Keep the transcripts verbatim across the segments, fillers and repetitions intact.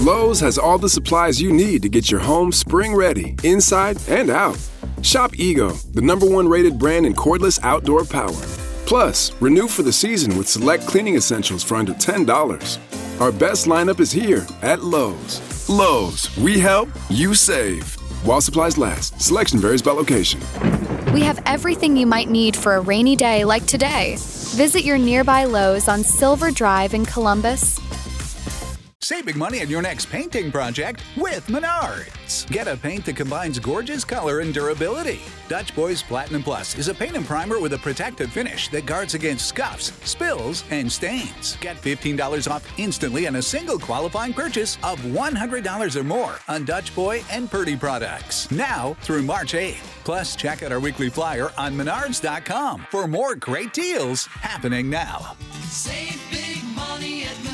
Lowe's has all the supplies you need to get your home spring ready, inside and out. Shop Ego, the number one rated brand in cordless outdoor power. Plus, renew for the season with select cleaning essentials for under ten dollars. Our best lineup is here at Lowe's. Lowe's, we help, you save. While supplies last, selection varies by location. We have everything you might need for a rainy day like today. Visit your nearby Lowe's on Silver Drive in Columbus. Save big money on your next painting project with Menards. Get a paint that combines gorgeous color and durability. Dutch Boys Platinum Plus is a paint and primer with a protective finish that guards against scuffs, spills, and stains. Get fifteen dollars off instantly on a single qualifying purchase of one hundred dollars or more on Dutch Boy and Purdy products. Now through March eighth. Plus, check out our weekly flyer on menards dot com for more great deals happening now. Save big money at Menards.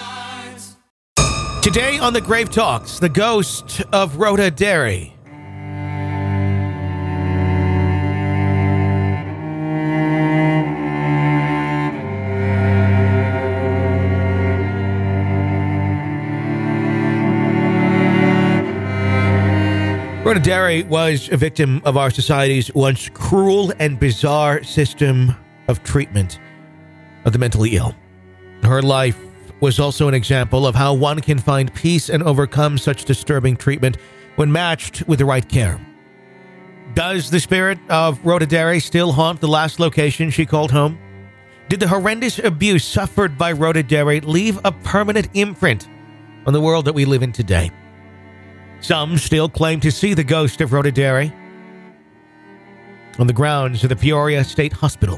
Today on the Grave Talks, the ghost of Rhoda Derry. Rhoda Derry was a victim of our society's once cruel and bizarre system of treatment of the mentally ill. Her life was also an example of how one can find peace and overcome such disturbing treatment when matched with the right care. Does the spirit of Rhoda Derry still haunt the last location she called home? Did the horrendous abuse suffered by Rhoda Derry leave a permanent imprint on the world that we live in today? Some still claim to see the ghost of Rhoda Derry on the grounds of the Peoria State Hospital.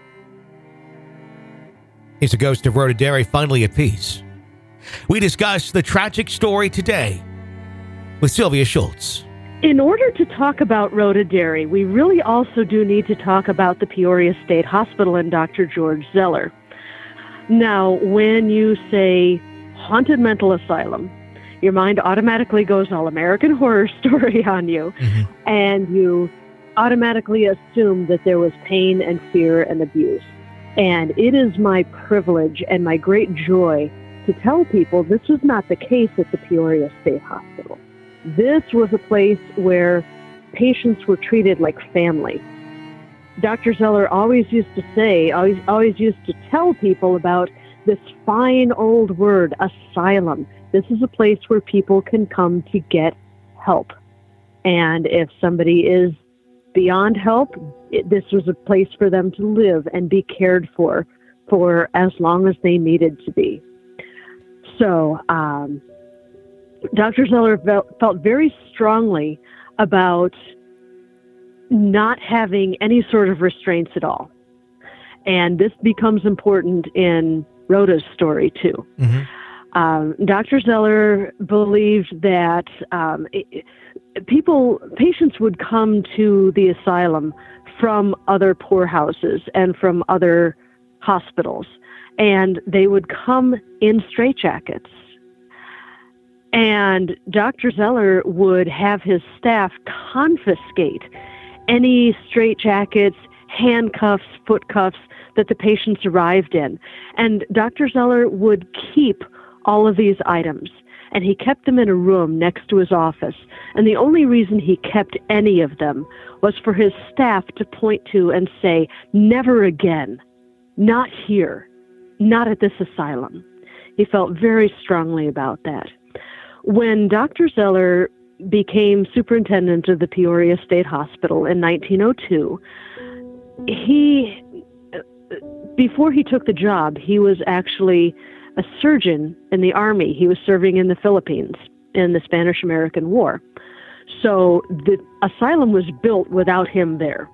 Is the ghost of Rhoda Derry finally at peace? We discuss the tragic story today with Sylvia Schultz. In order to talk about Rhoda Derry, we really also do need to talk about the Peoria State Hospital and Doctor George Zeller. Now, when you say haunted mental asylum, your mind automatically goes all American Horror Story on you, mm-hmm. and you automatically assume that there was pain and fear and abuse. And it is my privilege and my great joy to tell people this was not the case at the Peoria State Hospital. This was a place where patients were treated like family. Doctor Zeller always used to say, always, always used to tell people about this fine old word, asylum. This is a place where people can come to get help. And if somebody is beyond help, it, this was a place for them to live and be cared for for as long as they needed to be. So um, Doctor Zeller felt, felt very strongly about not having any sort of restraints at all. And this becomes important in Rhoda's story, too. Mm-hmm. Um, Doctor Zeller believed that um, it, people, patients would come to the asylum from other poorhouses and from other hospitals, and they would come in straitjackets. And Doctor Zeller would have his staff confiscate any straitjackets, handcuffs, foot cuffs that the patients arrived in. And Doctor Zeller would keep all of these items, and he kept them in a room next to his office. And the only reason he kept any of them was for his staff to point to and say, never again, not here, not at this asylum. He felt very strongly about that. When Doctor Zeller became superintendent of the Peoria State Hospital in nineteen oh two, he, before he took the job, he was actually a surgeon in the Army. He was serving in the Philippines in the Spanish-American War. So the asylum was built without him there.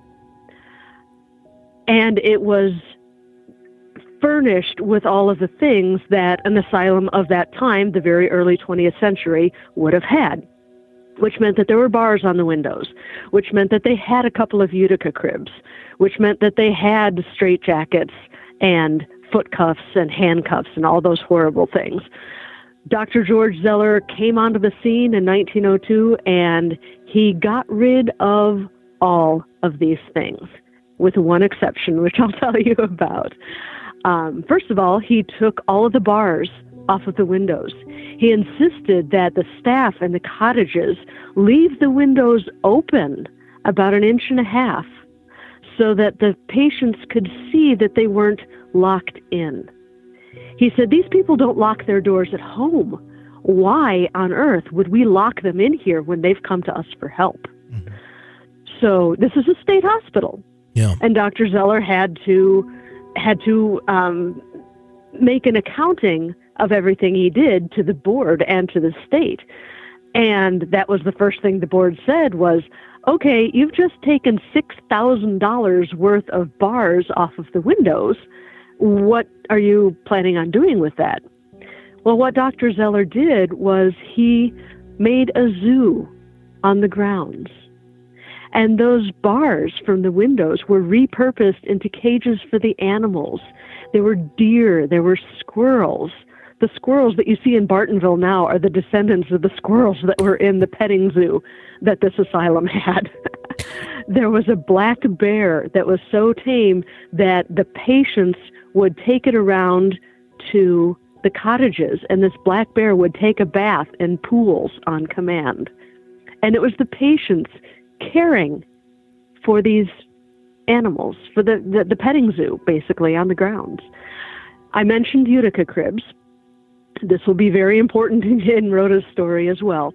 And it was furnished with all of the things that an asylum of that time, the very early twentieth century, would have had, which meant that there were bars on the windows, which meant that they had a couple of Utica cribs, which meant that they had straitjackets and foot cuffs and handcuffs and all those horrible things. Doctor George Zeller came onto the scene in nineteen oh two, and he got rid of all of these things, with one exception, which I'll tell you about. Um, first of all, he took all of the bars off of the windows. He insisted that the staff and the cottages leave the windows open about an inch and a half so that the patients could see that they weren't locked in. He said, these people don't lock their doors at home. Why on earth would we lock them in here when they've come to us for help? Mm-hmm. So this is a state hospital. Yeah. And Doctor Zeller had to had to um, make an accounting of everything he did to the board and to the state. And that was the first thing the board said was, okay, you've just taken six thousand dollars worth of bars off of the windows. What are you planning on doing with that? Well, what Doctor Zeller did was he made a zoo on the grounds. And those bars from the windows were repurposed into cages for the animals. There were deer, there were squirrels. The squirrels that you see in Bartonville now are the descendants of the squirrels that were in the petting zoo that this asylum had. There was a black bear that was so tame that the patients would take it around to the cottages, and this black bear would take a bath in pools on command. And it was the patients caring for these animals, for the, the, the petting zoo, basically, on the grounds. I mentioned Utica cribs. This will be very important in, in Rhoda's story as well.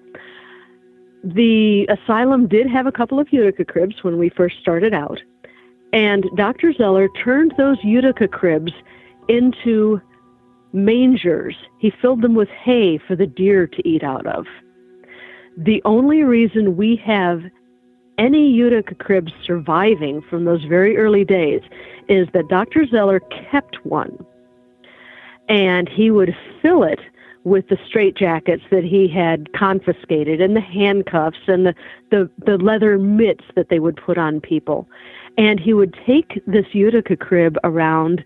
The asylum did have a couple of Utica cribs when we first started out, and Doctor Zeller turned those Utica cribs into mangers. He filled them with hay for the deer to eat out of. The only reason we have any Utica cribs surviving from those very early days is that Doctor Zeller kept one, and he would fill it with the straitjackets that he had confiscated and the handcuffs and the, the, the leather mitts that they would put on people. And he would take this Utica crib around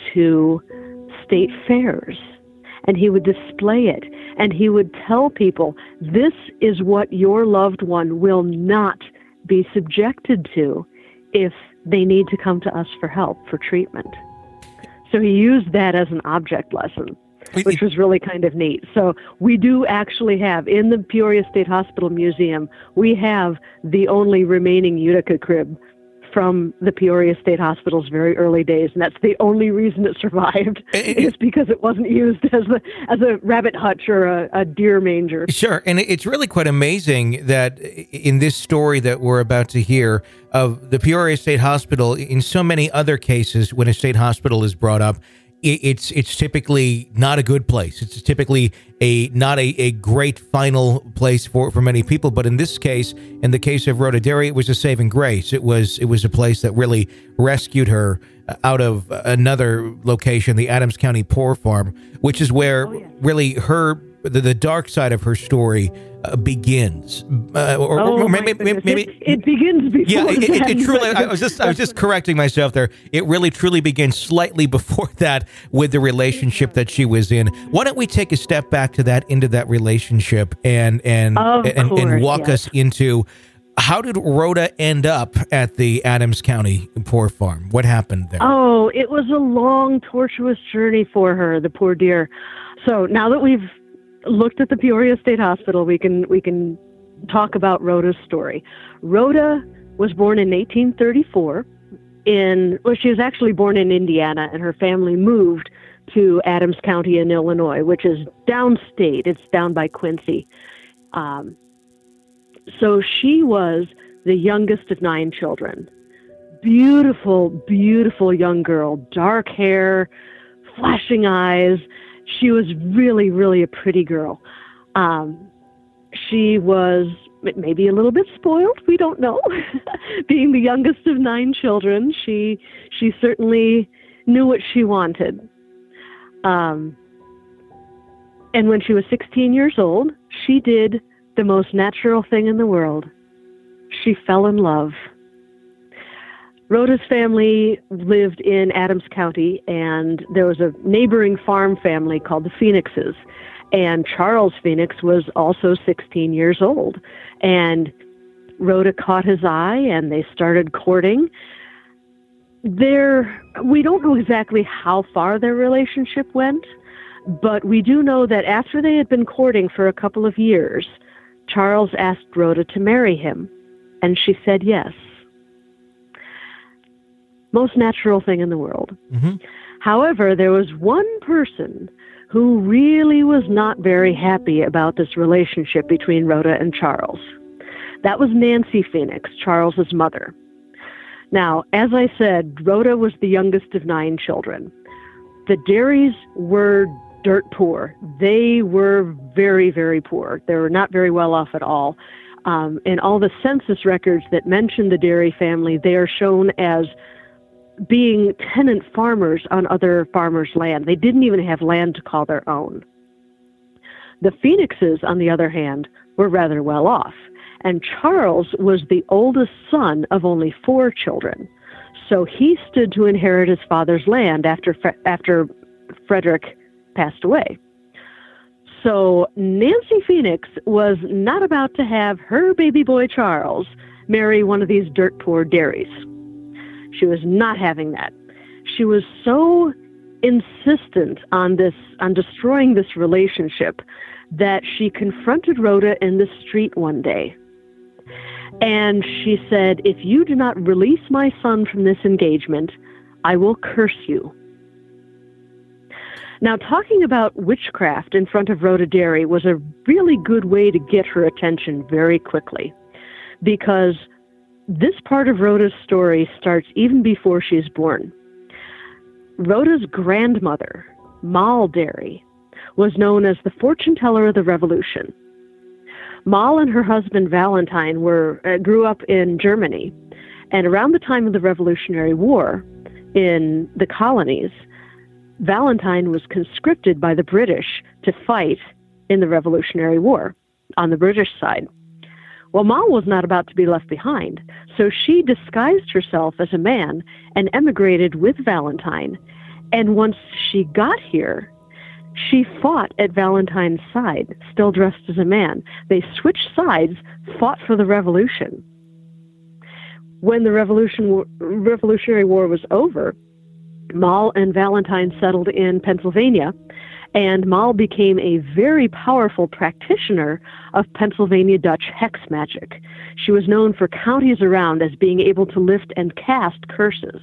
to state fairs, and he would display it, and he would tell people, this is what your loved one will not be subjected to if they need to come to us for help, for treatment. So he used that as an object lesson, which was really kind of neat. So we do actually have, in the Peoria State Hospital Museum, we have the only remaining Utica crib from the Peoria State Hospital's very early days, and that's the only reason it survived, it, is because it wasn't used as a as a rabbit hutch or a, a deer manger. Sure, and it's really quite amazing that in this story that we're about to hear of the Peoria State Hospital, in so many other cases, when a state hospital is brought up, it's it's typically not a good place. It's typically a not a, a great final place for, for many people. But in this case, in the case of Rhoda Derry, it was a saving grace. It was it was a place that really rescued her out of another location, the Adams County Poor Farm, which is where oh, yeah. really her the, the dark side of her story uh, begins. Uh, or, oh, or maybe, maybe, maybe it, it begins before. Yeah, it, it, it truly. But, I was just I was just correcting myself there. It really truly begins slightly before that with the relationship that she was in. Why don't we take a step back to that, into that relationship, and and and, course, and walk yes. us into how did Rhoda end up at the Adams County Poor Farm? What happened there? Oh, it was a long, tortuous journey for her, the poor dear. So now that we've looked at the Peoria State Hospital, we can we can talk about Rhoda's story. Rhoda was born in eighteen thirty-four. In well, she was actually born in Indiana, and her family moved to Adams County in Illinois, which is downstate. It's down by Quincy. Um, so she was the youngest of nine children. Beautiful, beautiful young girl, dark hair, flashing eyes. She was really, really a pretty girl. Um, she was maybe a little bit spoiled. We don't know. Being the youngest of nine children, she she certainly knew what she wanted. Um, and when she was sixteen years old, she did the most natural thing in the world. She fell in love. Rhoda's family lived in Adams County, and there was a neighboring farm family called the Phoenixes. And Charles Phoenix was also sixteen years old. And Rhoda caught his eye, and they started courting. There, we don't know exactly how far their relationship went. But we do know that after they had been courting for a couple of years, Charles asked Rhoda to marry him, and she said yes. Most natural thing in the world. Mm-hmm. However, there was one person who really was not very happy about this relationship between Rhoda and Charles. That was Nancy Phoenix, Charles's mother. Now, as I said, Rhoda was the youngest of nine children. The Derrys were dirt poor. They were very, very poor. They were not very well off at all. Um, in all the census records that mention the Derry family, they are shown as being tenant farmers on other farmers' land. They didn't even have land to call their own. The Phoenixes, on the other hand, were rather well off, and Charles was the oldest son of only four children. So he stood to inherit his father's land after after Frederick passed away. So Nancy Phoenix was not about to have her baby boy Charles marry one of these dirt poor Derrys. She was not having that. She was so insistent on this, on destroying this relationship, that she confronted Rhoda in the street one day. And she said, "If you do not release my son from this engagement, I will curse you." Now, talking about witchcraft in front of Rhoda Derry was a really good way to get her attention very quickly, because this part of Rhoda's story starts even before she's born. Rhoda's grandmother, Moll Derry, was known as the fortune teller of the Revolution. Moll and her husband Valentine were uh, grew up in Germany, and around the time of the Revolutionary War in the colonies, Valentine was conscripted by the British to fight in the Revolutionary War on the British side. Well, Moll was not about to be left behind, so she disguised herself as a man and emigrated with Valentine. And once she got here, she fought at Valentine's side, still dressed as a man. They switched sides, fought for the Revolution. When the Revolution, Revolutionary War was over, Moll and Valentine settled in Pennsylvania, and Moll became a very powerful practitioner of Pennsylvania Dutch hex magic. She was known for counties around as being able to lift and cast curses.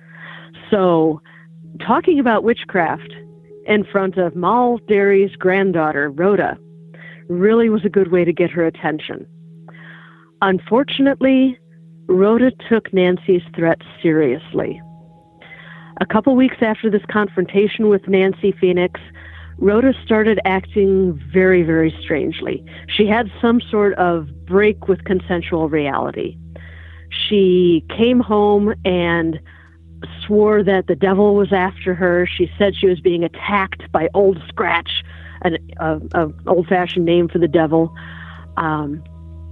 So, talking about witchcraft in front of Moll Derry's granddaughter, Rhoda, really was a good way to get her attention. Unfortunately, Rhoda took Nancy's threat seriously. A couple weeks after this confrontation with Nancy Phoenix, Rhoda started acting very, very strangely. She had some sort of break with consensual reality. She came home and swore that the devil was after her. She said she was being attacked by Old Scratch, an uh, a old-fashioned name for the devil. Um,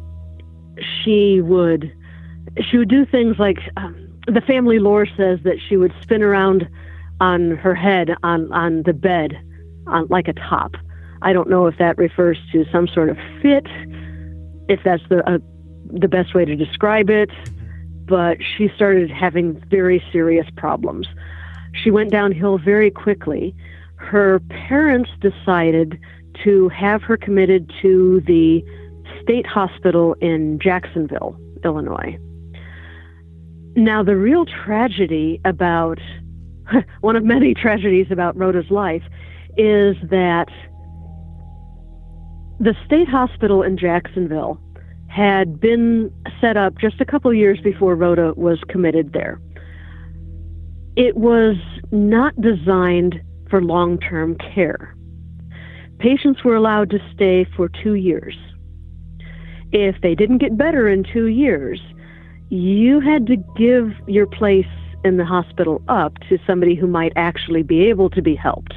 she would she would do things like, um, the family lore says that she would spin around on her head on, on the bed on, like a top. I don't know if that refers to some sort of fit, if that's the uh, the best way to describe it, but she started having very serious problems. She went downhill very quickly. Her parents decided to have her committed to the state hospital in Jacksonville, Illinois. Now, the real tragedy about, one of many tragedies about Rhoda's life, is that the state hospital in Jacksonville had been set up just a couple years before Rhoda was committed there. It was not designed for long-term care. Patients were allowed to stay for two years. If they didn't get better in two years, you had to give your place in the hospital up to somebody who might actually be able to be helped.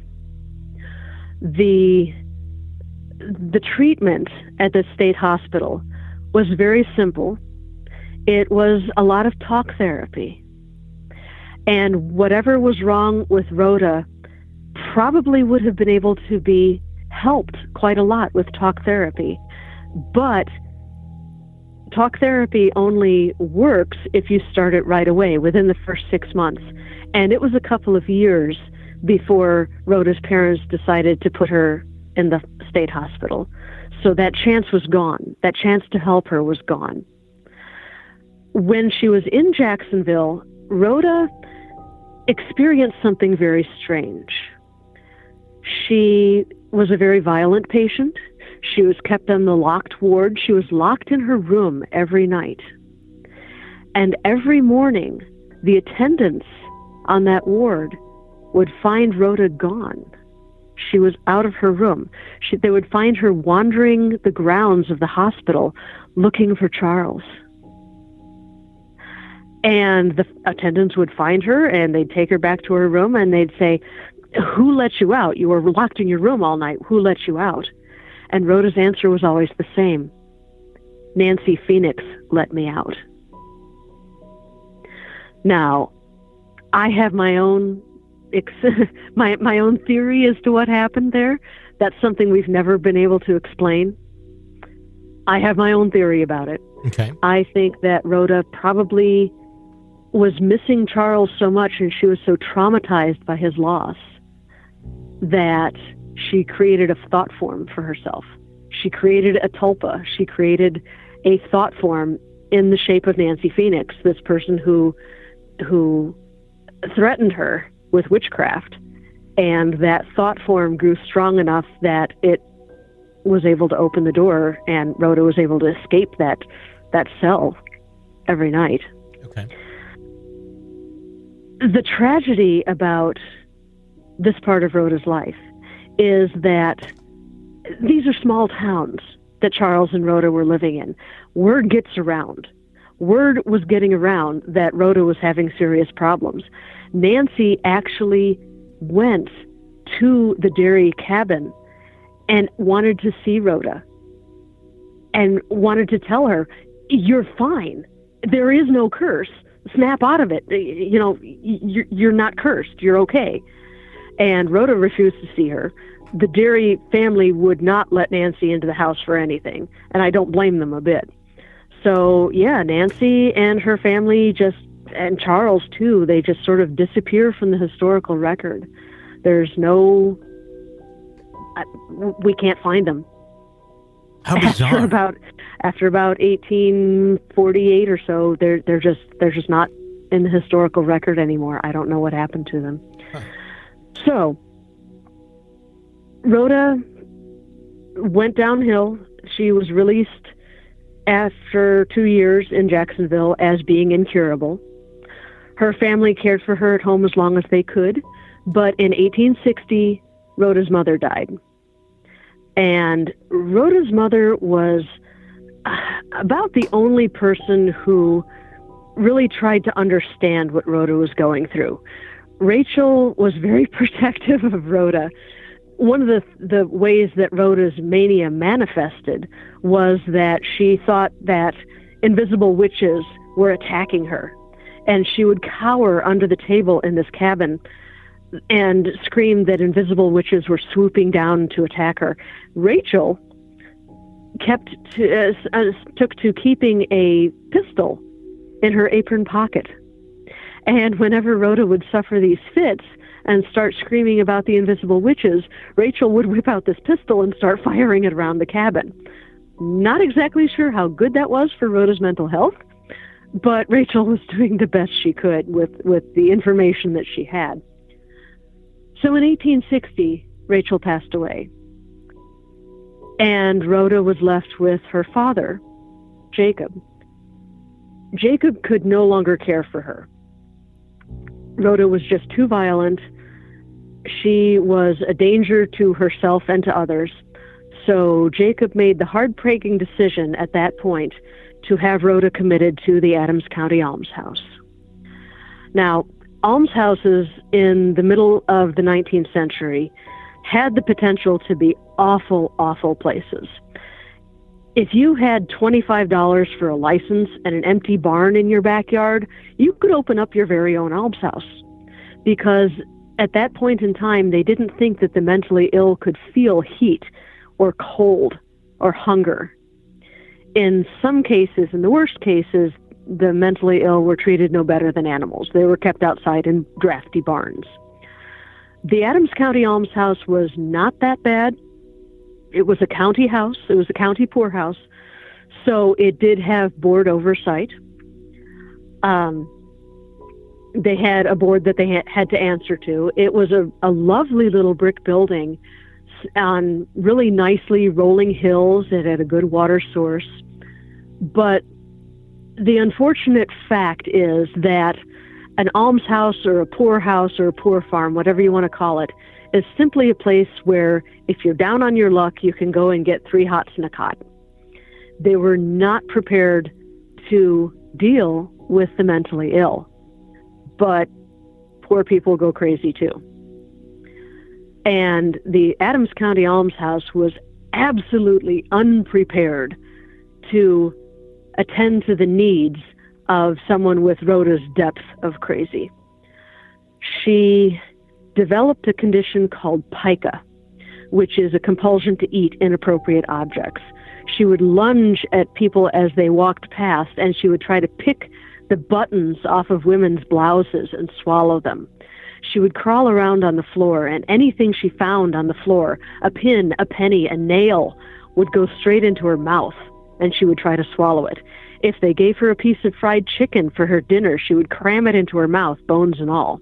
The, the treatment at the state hospital was very simple. It was a lot of talk therapy. And whatever was wrong with Rhoda probably would have been able to be helped quite a lot with talk therapy. But talk therapy only works if you start it right away, within the first six months. And it was a couple of years before Rhoda's parents decided to put her in the state hospital. So that chance was gone. That chance to help her was gone. When she was in Jacksonville, Rhoda experienced something very strange. She was a very violent patient. She was kept on the locked ward. She was locked in her room every night. And every morning, the attendants on that ward would find Rhoda gone. She was out of her room. She, they would find her wandering the grounds of the hospital looking for Charles. And the attendants would find her, and they'd take her back to her room, and they'd say, "Who let you out? You were locked in your room all night. Who let you out?" And Rhoda's answer was always the same. "Nancy Phoenix let me out." Now, I have my own my my own theory as to what happened there. That's something we've never been able to explain. I have my own theory about it. Okay. I think that Rhoda probably was missing Charles so much, and she was so traumatized by his loss, that she created a thought form for herself. She created a tulpa. She created a thought form in the shape of Nancy Phoenix, this person who who threatened her with witchcraft. And that thought form grew strong enough that it was able to open the door, and Rhoda was able to escape that that cell every night. Okay. The tragedy about this part of Rhoda's life is that these are small towns that Charles and Rhoda were living in. Word gets around. Word was getting around that Rhoda was having serious problems. Nancy actually went to the Derry cabin and wanted to see Rhoda and wanted to tell her, "You're fine. There is no curse. Snap out of it. You know, you're, you're not cursed. You're okay." And Rhoda refused to see her. The Derry family would not let Nancy into the house for anything, and I don't blame them a bit. So, yeah, Nancy and her family just, and Charles too, they just sort of disappear from the historical record. There's no, we can't find them. How bizarre. After about after about eighteen forty-eight or so, they're they're just they're just not in the historical record anymore. I don't know what happened to them. Huh. So Rhoda went downhill. She was released after two years in Jacksonville as being incurable. Her family cared for her at home as long as they could, but in eighteen sixty, Rhoda's mother died. And Rhoda's mother was about the only person who really tried to understand what Rhoda was going through. Rachel was very protective of Rhoda. One of the the ways that Rhoda's mania manifested was that she thought that invisible witches were attacking her, and she would cower under the table in this cabin and scream that invisible witches were swooping down to attack her. Rachel kept to, uh, uh, took to keeping a pistol in her apron pocket. And whenever Rhoda would suffer these fits and start screaming about the invisible witches, Rachel would whip out this pistol and start firing it around the cabin. Not exactly sure how good that was for Rhoda's mental health, but Rachel was doing the best she could with, with the information that she had. So in eighteen sixty, Rachel passed away, and Rhoda was left with her father, Jacob. Jacob could no longer care for her. Rhoda was just too violent. She was a danger to herself and to others. So Jacob made the heartbreaking decision at that point to have Rhoda committed to the Adams County Almshouse. Now, almshouses in the middle of the nineteenth century had the potential to be awful, awful places. If you had twenty-five dollars for a license and an empty barn in your backyard, you could open up your very own almshouse. Because at that point in time, they didn't think that the mentally ill could feel heat or cold or hunger. In some cases, in the worst cases, the mentally ill were treated no better than animals. They were kept outside in drafty barns. The Adams County Almshouse was not that bad. It was a county house. It was a county poorhouse. So it did have board oversight. Um, they had a board that they ha- had to answer to. It was a, a lovely little brick building on really nicely rolling hills. It had a good water source. But the unfortunate fact is that an almshouse or a poorhouse or a poor farm, whatever you want to call it, is simply a place where if you're down on your luck, you can go and get three hots and a cot. They were not prepared to deal with the mentally ill, but poor people go crazy too. And the Adams County Almshouse was absolutely unprepared to attend to the needs of someone with Rhoda's depth of crazy. She developed a condition called pica, which is a compulsion to eat inappropriate objects. She would lunge at people as they walked past, and she would try to pick the buttons off of women's blouses and swallow them. She would crawl around on the floor, and anything she found on the floor, a pin, a penny, a nail, would go straight into her mouth, and she would try to swallow it. If they gave her a piece of fried chicken for her dinner, she would cram it into her mouth, bones and all.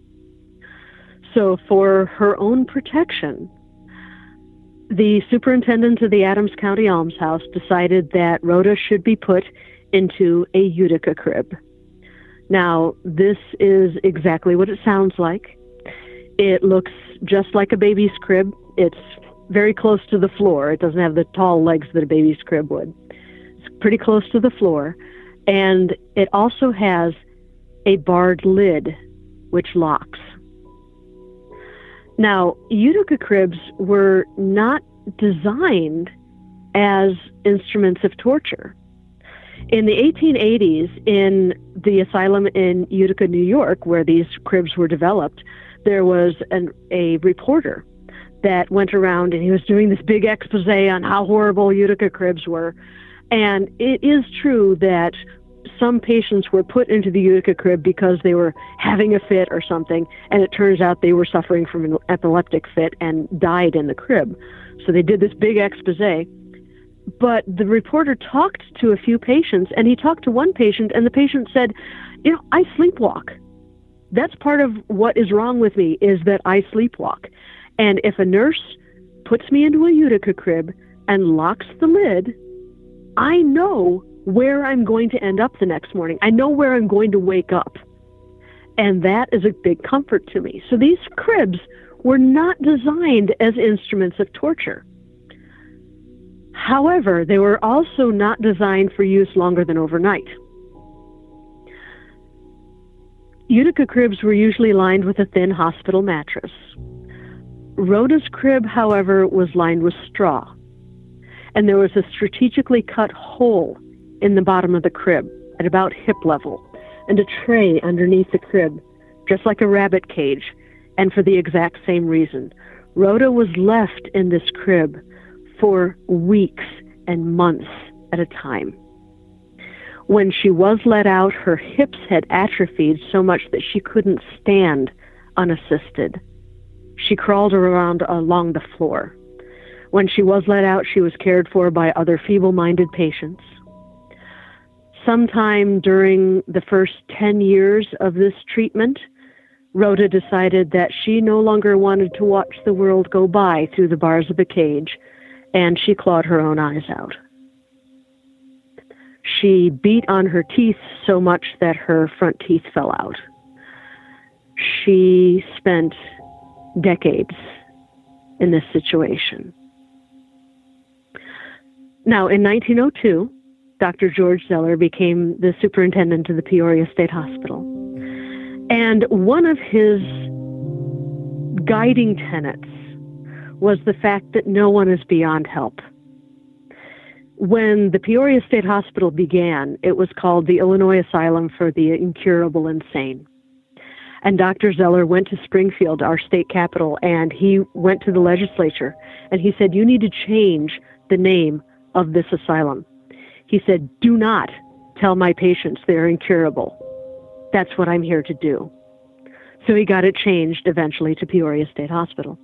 So for her own protection, the superintendent of the Adams County Almshouse decided that Rhoda should be put into a Utica crib. Now, this is exactly what it sounds like. It looks just like a baby's crib. It's very close to the floor. It doesn't have the tall legs that a baby's crib would. It's pretty close to the floor. And it also has a barred lid, which locks. Now, Utica cribs were not designed as instruments of torture. In the eighteen eighties, in the asylum in Utica, New York, where these cribs were developed, there was an, a reporter that went around and he was doing this big expose on how horrible Utica cribs were. And it is true that some patients were put into the Utica crib because they were having a fit or something, and it turns out they were suffering from an epileptic fit and died in the crib. So they did this big expose. But the reporter talked to a few patients, and he talked to one patient, and the patient said, you know, I sleepwalk. That's part of what is wrong with me, is that I sleepwalk. And if a nurse puts me into a Utica crib and locks the lid, I know where I'm going to end up the next morning. I know where I'm going to wake up. And that is a big comfort to me. So these cribs were not designed as instruments of torture. However, they were also not designed for use longer than overnight. Utica cribs were usually lined with a thin hospital mattress. Rhoda's crib, however, was lined with straw. And there was a strategically cut hole in the bottom of the crib at about hip level, and a tray underneath the crib, just like a rabbit cage, and for the exact same reason. Rhoda was left in this crib for weeks and months at a time. When she was let out, her hips had atrophied so much that she couldn't stand unassisted. She crawled around along the floor. When she was let out, she was cared for by other feeble-minded patients. Sometime during the first ten years of this treatment, Rhoda decided that she no longer wanted to watch the world go by through the bars of a cage, and she clawed her own eyes out. She beat on her teeth so much that her front teeth fell out. She spent decades in this situation. Now, in nineteen oh two, Doctor George Zeller became the superintendent of the Peoria State Hospital. And one of his guiding tenets was the fact that no one is beyond help. When the Peoria State Hospital began, it was called the Illinois Asylum for the Incurable Insane. And Doctor Zeller went to Springfield, our state capital, and he went to the legislature, and he said, you need to change the name of this asylum. He said, do not tell my patients they're incurable. That's what I'm here to do. So he got it changed eventually to Peoria State Hospital.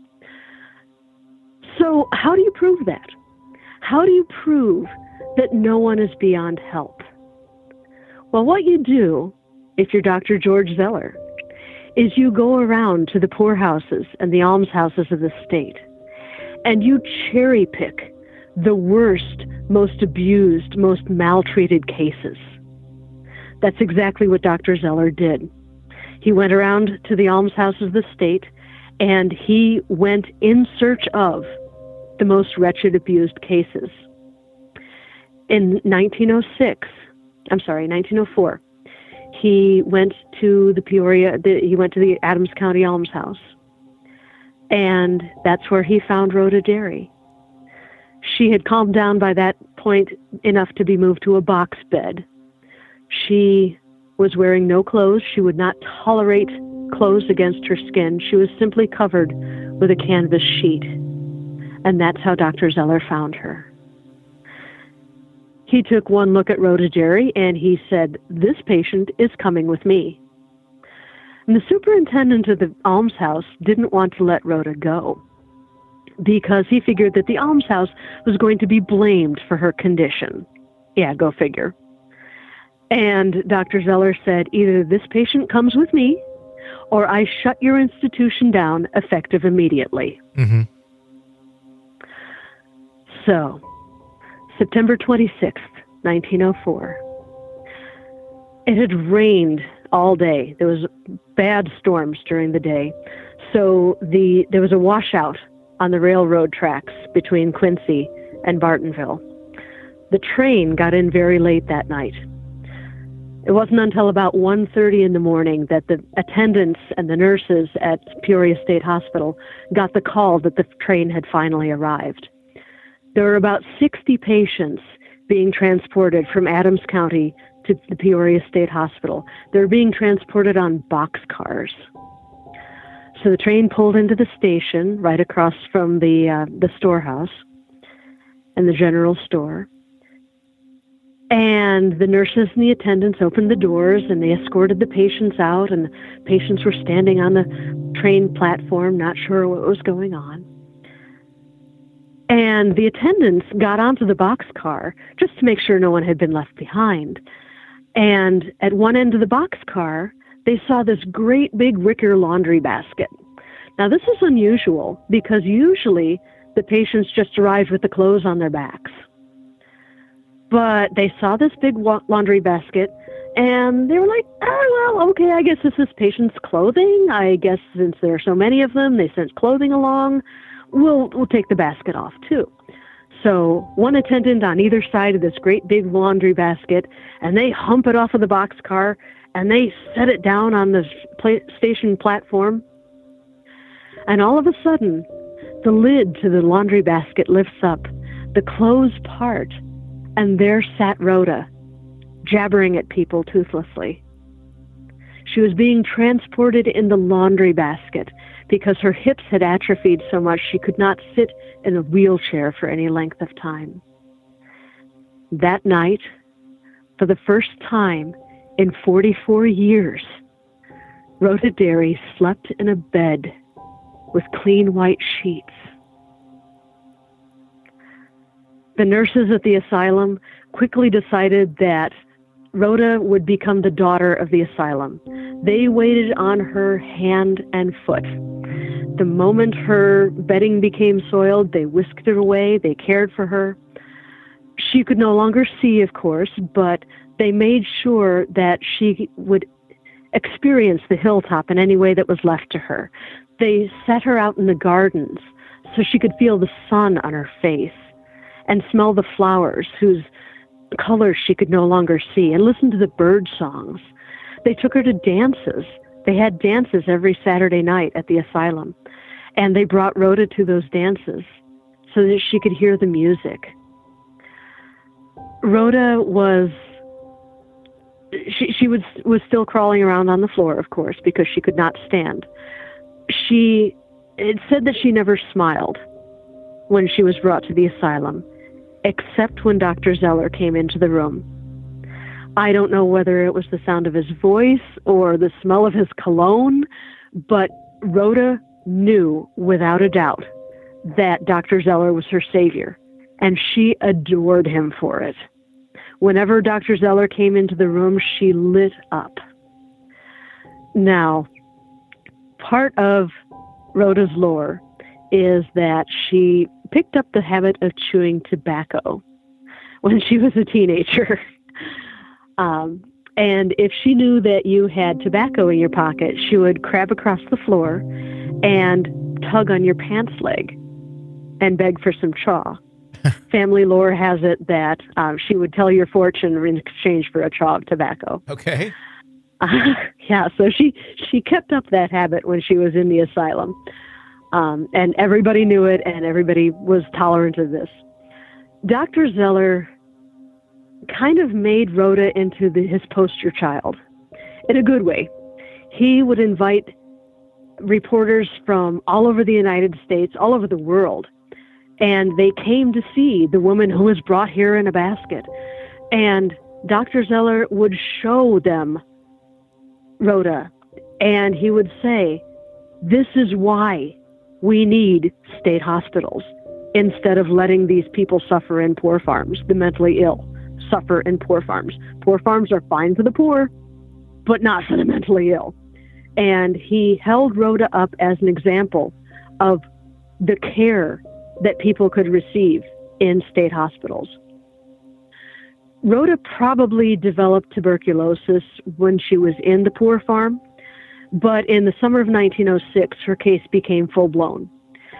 So how do you prove that? How do you prove that no one is beyond help? Well, what you do, if you're Doctor George Zeller, is you go around to the poorhouses and the almshouses of the state, and you cherry pick the worst, most abused, most maltreated cases. That's exactly what Doctor Zeller did. He went around to the almshouses of the state, and he went in search of the most wretched, abused cases. In nineteen oh six, I'm sorry, nineteen oh four, he went to the Peoria, the, he went to the Adams County Almshouse, and that's where he found Rhoda Derry. She had calmed down by that point enough to be moved to a box bed. She was wearing no clothes. She would not tolerate clothes against her skin. She was simply covered with a canvas sheet. And that's how Doctor Zeller found her. He took one look at Rhoda Derry and he said, "This patient is coming with me." And the superintendent of the almshouse didn't want to let Rhoda go because he figured that the almshouse was going to be blamed for her condition. Yeah, go figure. And Doctor Zeller said, "Either this patient comes with me or I shut your institution down effective immediately." Mm-hmm. So, September twenty-sixth, nineteen oh four. It had rained all day. There was bad storms during the day. So the there was a washout on the railroad tracks between Quincy and Bartonville. The train got in very late that night. It wasn't until about one thirty in the morning that the attendants and the nurses at Peoria State Hospital got the call that the train had finally arrived. There were about sixty patients being transported from Adams County to the Peoria State Hospital. They were being transported on boxcars. So the train pulled into the station right across from the uh, the storehouse and the general store. And the nurses and the attendants opened the doors and they escorted the patients out, and the patients were standing on the train platform, not sure what was going on. And the attendants got onto the boxcar just to make sure no one had been left behind. And at one end of the boxcar, they saw this great big wicker laundry basket. Now, this is unusual because usually the patients just arrived with the clothes on their backs. But they saw this big wa- laundry basket, and they were like, oh, well, okay, I guess this is patient's clothing. I guess since there are so many of them, they sent clothing along. We'll, we'll take the basket off, too. So one attendant on either side of this great big laundry basket, and they hump it off of the boxcar, and they set it down on the pla- station platform. And all of a sudden, the lid to the laundry basket lifts up, the clothes part, and there sat Rhoda, jabbering at people toothlessly. She was being transported in the laundry basket because her hips had atrophied so much she could not sit in a wheelchair for any length of time. That night, for the first time in forty-four years, Rhoda Derry slept in a bed with clean white sheets. The nurses at the asylum quickly decided that Rhoda would become the daughter of the asylum. They waited on her hand and foot. The moment her bedding became soiled, they whisked it away, they cared for her. She could no longer see, of course, but they made sure that she would experience the hilltop in any way that was left to her. They set her out in the gardens so she could feel the sun on her face and smell the flowers whose colors she could no longer see, and listen to the bird songs. They took her to dances. They had dances every Saturday night at the asylum, and they brought Rhoda to those dances so that she could hear the music. Rhoda was, she, she was, was still crawling around on the floor, of course, because she could not stand. She, it said that she never smiled when she was brought to the asylum, except when Doctor Zeller came into the room. I don't know whether it was the sound of his voice or the smell of his cologne, But Rhoda knew without a doubt that Doctor Zeller was her savior, and she adored him for it. Whenever Doctor Zeller came into the room, she lit up. Now, part of Rhoda's lore is that she picked up the habit of chewing tobacco when she was a teenager. um, and if she knew that you had tobacco in your pocket, she would crab across the floor and tug on your pants leg and beg for some chaw. Family lore has it that um, she would tell your fortune in exchange for a chaw of tobacco. Okay. Uh, yeah, so she, she kept up that habit when she was in the asylum. Um, and everybody knew it, and everybody was tolerant of this. Doctor Zeller kind of made Rhoda into the, his poster child, in a good way. He would invite reporters from all over the United States, all over the world, and they came to see the woman who was brought here in a basket. And Doctor Zeller would show them Rhoda, and he would say, this is why we need state hospitals instead of letting these people suffer in poor farms, the mentally ill suffer in poor farms. Poor farms are fine for the poor, but not for the mentally ill. And he held Rhoda up as an example of the care that people could receive in state hospitals. Rhoda probably developed tuberculosis when she was in the poor farm, but in the summer of nineteen oh six, her case became full-blown.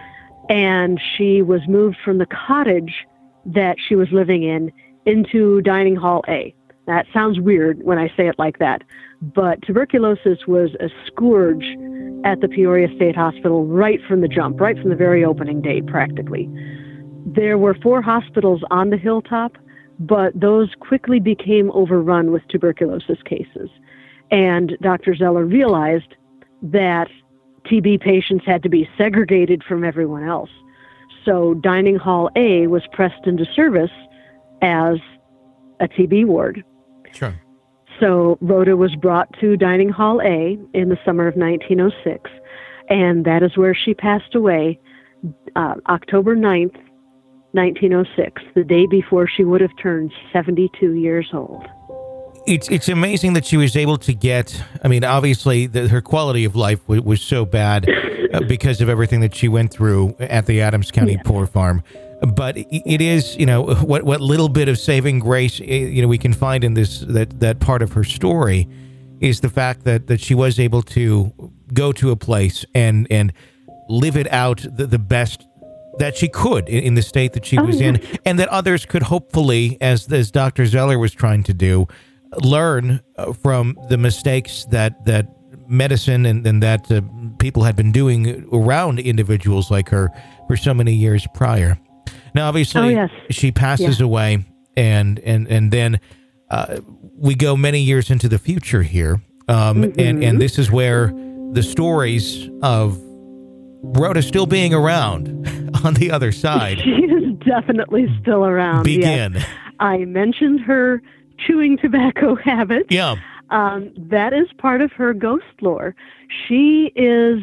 And she was moved from the cottage that she was living in into Dining Hall A. That sounds weird when I say it like that, but tuberculosis was a scourge at the Peoria State Hospital right from the jump, right from the very opening day, practically. There were four hospitals on the hilltop, but those quickly became overrun with tuberculosis cases. And Doctor Zeller realized that T B patients had to be segregated from everyone else. So Dining Hall A was pressed into service as a T B ward. Sure. So Rhoda was brought to Dining Hall A in the summer of nineteen oh six, and that is where she passed away uh, October ninth, nineteen oh six, the day before she would have turned seventy-two years old. It's it's amazing that she was able to get, I mean, obviously the, her quality of life was, was so bad uh, because of everything that she went through at the Adams County yeah. Poor Farm. But it is, you know, what what little bit of saving grace, you know, we can find in this, that, that part of her story is the fact that, that she was able to go to a place and, and live it out the, the best that she could in, in the state that she oh, was yeah. in, and that others could hopefully, as, as Doctor Zeller was trying to do, learn from the mistakes that, that medicine and, and that uh, people had been doing around individuals like her for so many years prior. Now, obviously, oh, yes. she passes yeah. away, and and and then uh, we go many years into the future here, um, mm-hmm. and and this is where the stories of Rhoda still being around on the other side. She is definitely still around. Begin. Yes. I mentioned her chewing tobacco habit. Yeah, um, that is part of her ghost lore. She is.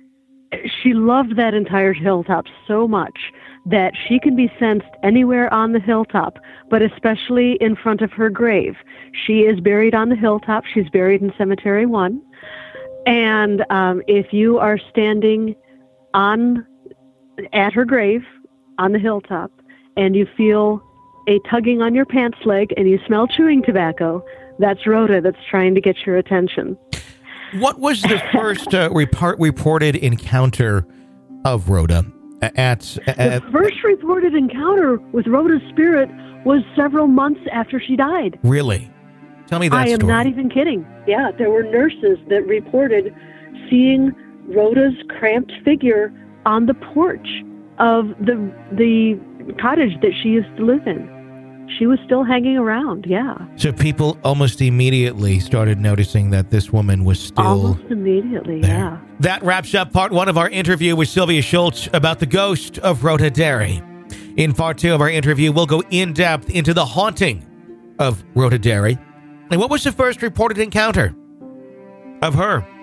She loved that entire hilltop so much that she can be sensed anywhere on the hilltop, but especially in front of her grave. She is buried on the hilltop. She's buried in Cemetery One. And um, if you are standing on at her grave on the hilltop and you feel a tugging on your pants leg and you smell chewing tobacco, that's Rhoda that's trying to get your attention. What was the first uh, report, reported encounter of Rhoda? At, at the first reported encounter with Rhoda's spirit was several months after she died. Really? Tell me that I am story. not even kidding. Yeah, there were nurses that reported seeing Rhoda's cramped figure on the porch of the the cottage that she used to live in. She was still hanging around, yeah. So people almost immediately started noticing that this woman was still Almost immediately, there. yeah. That wraps up part one of our interview with Sylvia Schultz about the ghost of Rhoda Derry. In part two of our interview, we'll go in-depth into the haunting of Rhoda Derry. And what was the first reported encounter of her?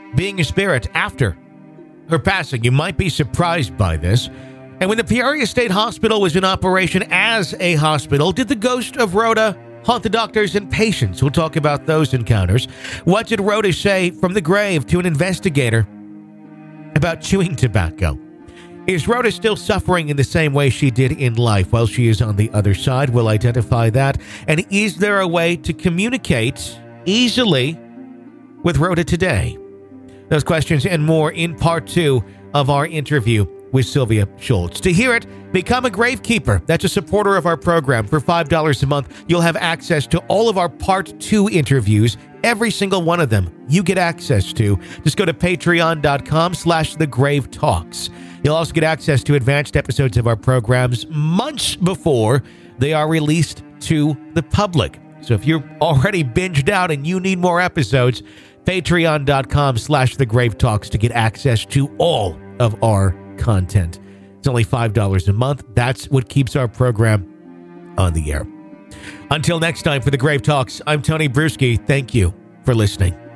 being a spirit after her passing. You might be surprised by this. And when the Peoria State Hospital was in operation as a hospital, did the ghost of Rhoda haunt the doctors and patients? We'll talk about those encounters. What did Rhoda say from the grave to an investigator about chewing tobacco? Is Rhoda still suffering in the same way she did in life while she is on the other side? We'll identify that. And is there a way to communicate easily with Rhoda today? Those questions and more in part two of our interview with Sylvia Schultz. To hear it, become a gravekeeper. That's a supporter of our program. For five dollars a month, you'll have access to all of our part two interviews. Every single one of them you get access to. Just go to patreon.com slash the grave talks. You'll also get access to advanced episodes of our programs months before they are released to the public. So if you're already binged out and you need more episodes, patreon.com slash the grave talks to get access to all of our content. It's only five dollars a month. That's what keeps our program on the air. Until next time, for the Grave Talks, I'm Tony Bruschi. Thank you for listening.